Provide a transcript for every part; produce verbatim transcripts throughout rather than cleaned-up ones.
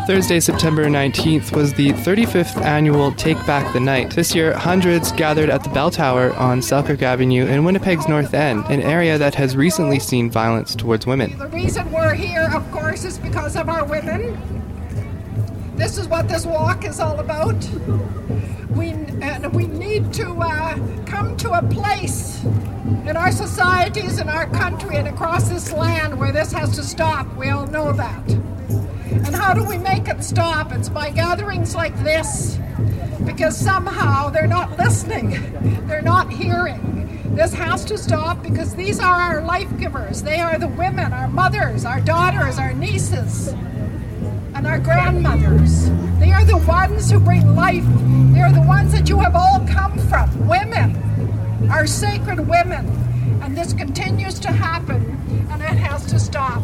Thursday, September nineteenth was the thirty-fifth annual Take Back the Night. This year, hundreds gathered at the Bell Tower on Selkirk Avenue in Winnipeg's North End, an area that has recently seen violence towards women. The reason we're here, of course, is because of our women. This is what this walk is all about. We, and we need to uh, come to a place in our societies, in our country, and across this land where this has to stop. We all know that. And how do we make it stop? It's by gatherings like this, because somehow they're not listening, they're not hearing. This has to stop because these are our life givers. They are the women, our mothers, our daughters, our nieces, and our grandmothers. They are the ones who bring life. They are the ones that you have all come from. Women, our sacred women. And this continues to happen, and it has to stop.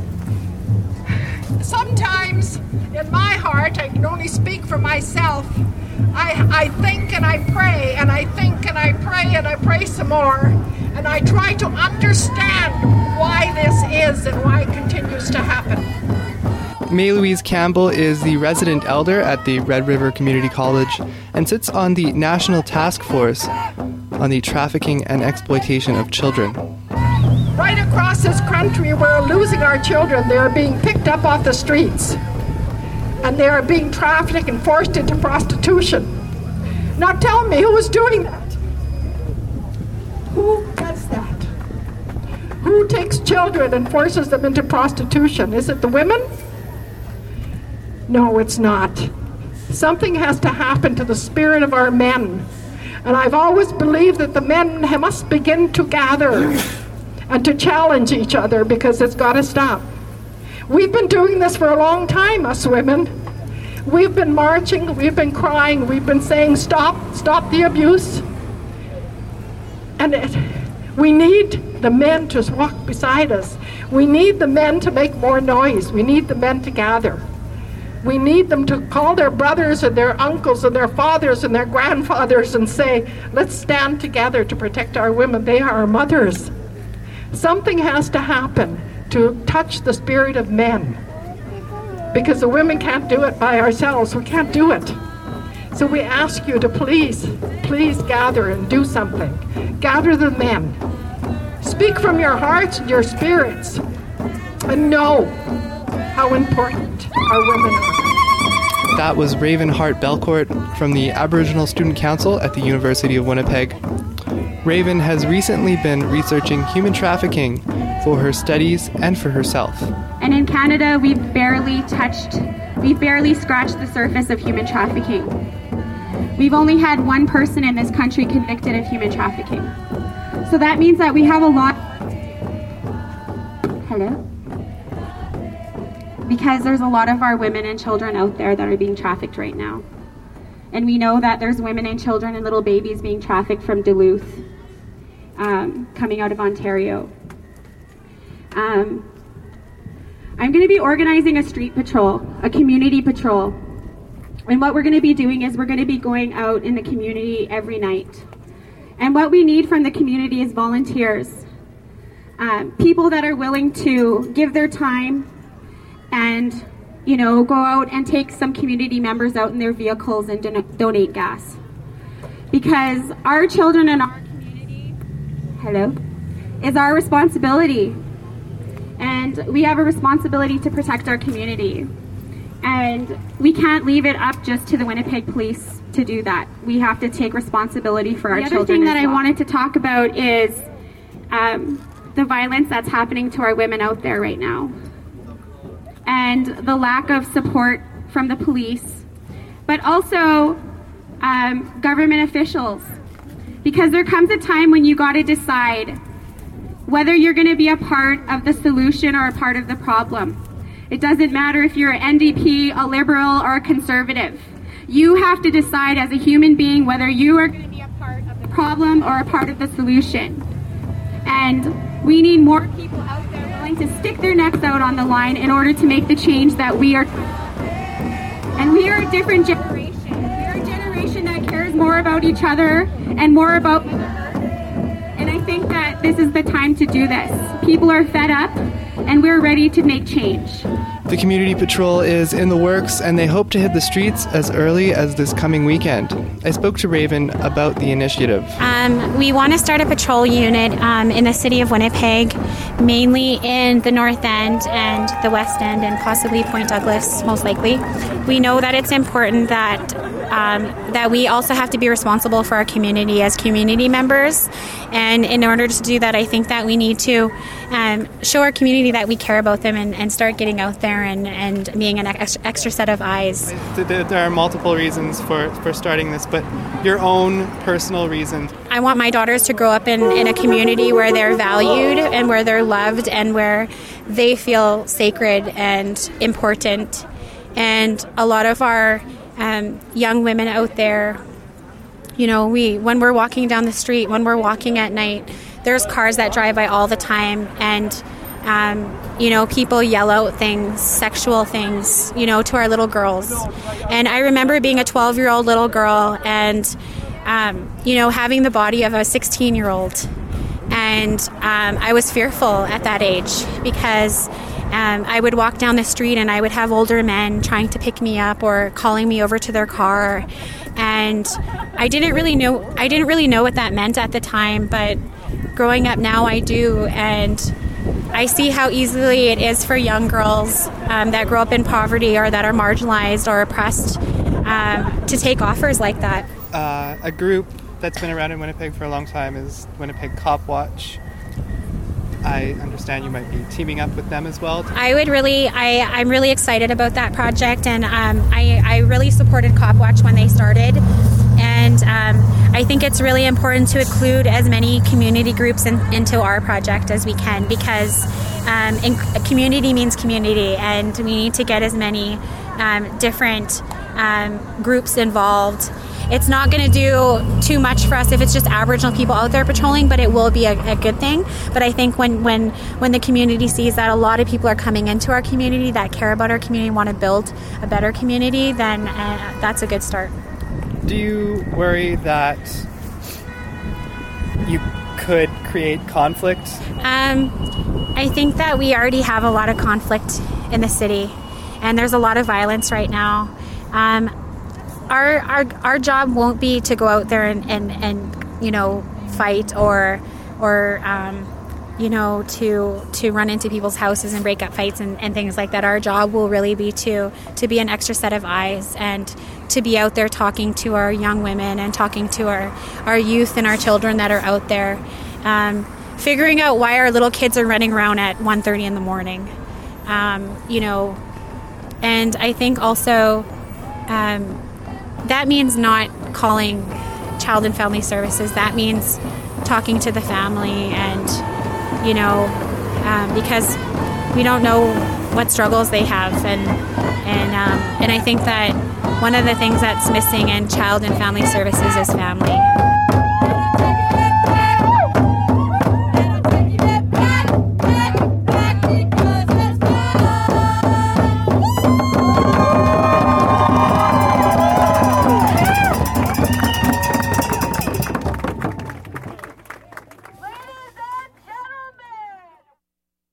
Sometimes, in my heart, I can only speak for myself, I, I think and I pray, and I think and I pray, and I pray some more, and I try to understand why this is and why it continues to happen. May Louise Campbell is the resident elder at the Red River Community College and sits on the National Task Force on the Trafficking and Exploitation of Children. Right across this country, we're losing our children. They are being picked up off the streets, and they are being trafficked and forced into prostitution. Now tell me, who is doing that? Who does that? Who takes children and forces them into prostitution? Is it the women? No, it's not. Something has to happen to the spirit of our men. And I've always believed that the men must begin to gather and to challenge each other, because it's got to stop. We've been doing this for a long time, us women. We've been marching, we've been crying, we've been saying stop, stop the abuse. And it, we need the men to walk beside us. We need the men to make more noise. We need the men to gather. We need them to call their brothers and their uncles and their fathers and their grandfathers and say, let's stand together to protect our women. They are our mothers. Something has to happen to touch the spirit of men, because the women can't do it by ourselves. We can't do it. So we ask you to please, please gather and do something. Gather the men. Speak from your hearts and your spirits, and know how important our women are. That was Raven Hart Belcourt from the Aboriginal Student Council at the University of Winnipeg. Raven has recently been researching human trafficking for her studies and for herself. And in Canada, we've barely touched, we've barely scratched the surface of human trafficking. We've only had one person in this country convicted of human trafficking. So that means that we have a lot... Hello? Because there's a lot of our women and children out there that are being trafficked right now. And we know that there's women and children and little babies being trafficked from Duluth, um, coming out of Ontario. Um, I'm going to be organizing a street patrol, a community patrol. And what we're going to be doing is we're going to be going out in the community every night. And what we need from the community is volunteers, um, people that are willing to give their time and, you know, go out and take some community members out in their vehicles and don- donate gas. Because our children and our community, hello, is our responsibility. And we have a responsibility to protect our community. And we can't leave it up just to the Winnipeg Police to do that. We have to take responsibility for our children. The other thing that I wanted to talk about is um, the violence that's happening to our women out there right now. And the lack of support from the police, but also um, government officials. Because there comes a time when you got to decide whether you're going to be a part of the solution or a part of the problem. It doesn't matter if you're an N D P, a Liberal, or a Conservative. You have to decide as a human being whether you are going to be a part of the problem or a part of the solution. And we need more people out there willing to stick their necks out on the line in order to make the change that we are. And we are a different generation. We are a generation that cares more about each other and more about Mother Earth. And I think that this is the time to do this. People are fed up, and we're ready to make change. The community patrol is in the works, and they hope to hit the streets as early as this coming weekend. I spoke to Raven about the initiative. Um, we want to start a patrol unit um, in the city of Winnipeg, mainly in the North End and the West End, and possibly Point Douglas, most likely. We know that it's important that um, that we also have to be responsible for our community as community members, and in order to do that, I think that we need to um, show our community that we care about them and, and start getting out there and, and being an extra, extra set of eyes. There are multiple reasons for, for starting this, but your own personal reasons. I want my daughters to grow up in, in a community where they're valued and where they're loved and where they feel sacred and important. And a lot of our um, young women out there, you know, we when we're walking down the street, when we're walking at night, there's cars that drive by all the time, and um, you know, people yell out things, sexual things, you know, to our little girls. And I remember being a twelve-year-old little girl and, um, you know, having the body of a sixteen-year-old. And um, I was fearful at that age because um, I would walk down the street and I would have older men trying to pick me up or calling me over to their car. And I didn't really know, I didn't really know what that meant at the time, but growing up now I do. And I see how easily it is for young girls um, that grow up in poverty or that are marginalized or oppressed um, to take offers like that. Uh, a group that's been around in Winnipeg for a long time is Winnipeg Cop Watch. I understand you might be teaming up with them as well. I would really, I, I'm really excited about that project, and um, I, I really supported Cop Watch when they started. And um, I think it's really important to include as many community groups in, into our project as we can, because um, in, community means community, and we need to get as many um, different um, groups involved. It's not going to do too much for us if it's just Aboriginal people out there patrolling, but it will be a, a good thing. But I think when, when, when the community sees that a lot of people are coming into our community that care about our community, want to build a better community, then uh, that's a good start. Do you worry that you could create conflict? Um, I think that we already have a lot of conflict in the city, and there's a lot of violence right now. Um, Our, our our job won't be to go out there and, and, and you know, fight or or um, you know to to run into people's houses and break up fights and, and things like that. Our job will really be to to be an extra set of eyes and to be out there talking to our young women and talking to our, our youth and our children that are out there, um, figuring out why our little kids are running around at one thirty in the morning, um, you know, and I think also. Um, That means not calling Child and Family Services. That means talking to the family and, you know, um, because we don't know what struggles they have. And and um, and I think that one of the things that's missing in Child and Family Services is family.